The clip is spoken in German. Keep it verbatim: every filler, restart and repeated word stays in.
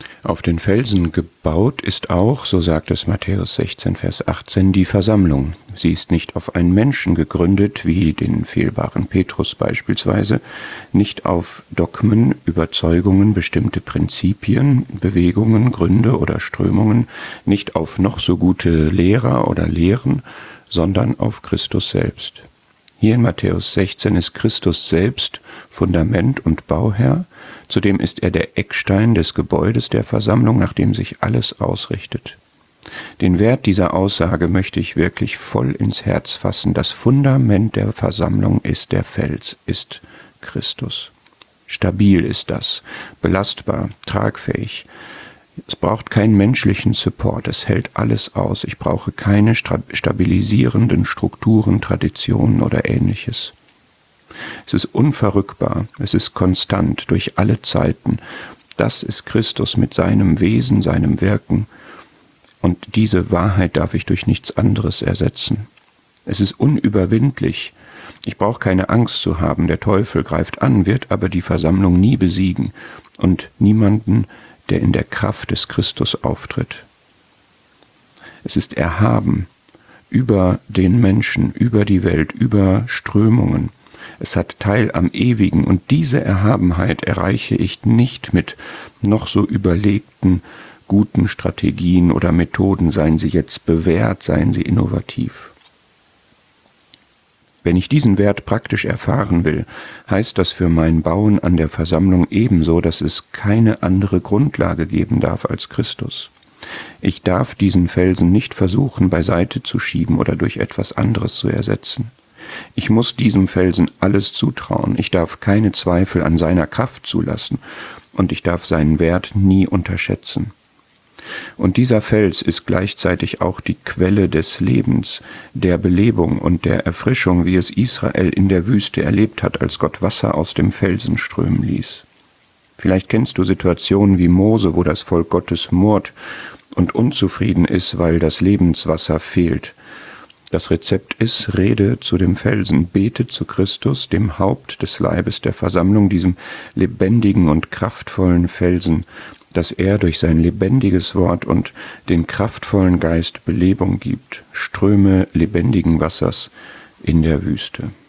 Auf den Felsen gebaut ist auch, so sagt es Matthäus sechzehn, Vers achtzehn, die Versammlung. Sie ist nicht auf einen Menschen gegründet, wie den fehlbaren Petrus beispielsweise, nicht auf Dogmen, Überzeugungen, bestimmte Prinzipien, Bewegungen, Gründe oder Strömungen, nicht auf noch so gute Lehrer oder Lehren, sondern auf Christus selbst. Hier in Matthäus sechzehn ist Christus selbst Fundament und Bauherr, zudem ist er der Eckstein des Gebäudes der Versammlung, nach dem sich alles ausrichtet. Den Wert dieser Aussage möchte ich wirklich voll ins Herz fassen. Das Fundament der Versammlung ist der Fels, ist Christus. Stabil ist das, belastbar, tragfähig. Es braucht keinen menschlichen Support, es hält alles aus. Ich brauche keine stabilisierenden Strukturen, Traditionen oder Ähnliches. Es ist unverrückbar, es ist konstant durch alle Zeiten. Das ist Christus mit seinem Wesen, seinem Wirken. Und diese Wahrheit darf ich durch nichts anderes ersetzen. Es ist unüberwindlich. Ich brauche keine Angst zu haben. Der Teufel greift an, wird aber die Versammlung nie besiegen und niemanden, der in der Kraft des Christus auftritt. Es ist erhaben über den Menschen, über die Welt, über Strömungen. Es hat Teil am Ewigen und diese Erhabenheit erreiche ich nicht mit noch so überlegten, guten Strategien oder Methoden, seien sie jetzt bewährt, seien sie innovativ. Wenn ich diesen Wert praktisch erfahren will, heißt das für mein Bauen an der Versammlung ebenso, dass es keine andere Grundlage geben darf als Christus. Ich darf diesen Felsen nicht versuchen, beiseite zu schieben oder durch etwas anderes zu ersetzen. Ich muss diesem Felsen alles zutrauen, ich darf keine Zweifel an seiner Kraft zulassen und ich darf seinen Wert nie unterschätzen. Und dieser Fels ist gleichzeitig auch die Quelle des Lebens, der Belebung und der Erfrischung, wie es Israel in der Wüste erlebt hat, als Gott Wasser aus dem Felsen strömen ließ. Vielleicht kennst du Situationen wie Mose, wo das Volk Gottes murrt und unzufrieden ist, weil das Lebenswasser fehlt. Das Rezept ist, rede zu dem Felsen, bete zu Christus, dem Haupt des Leibes der Versammlung, diesem lebendigen und kraftvollen Felsen, dass er durch sein lebendiges Wort und den kraftvollen Geist Belebung gibt, Ströme lebendigen Wassers in der Wüste.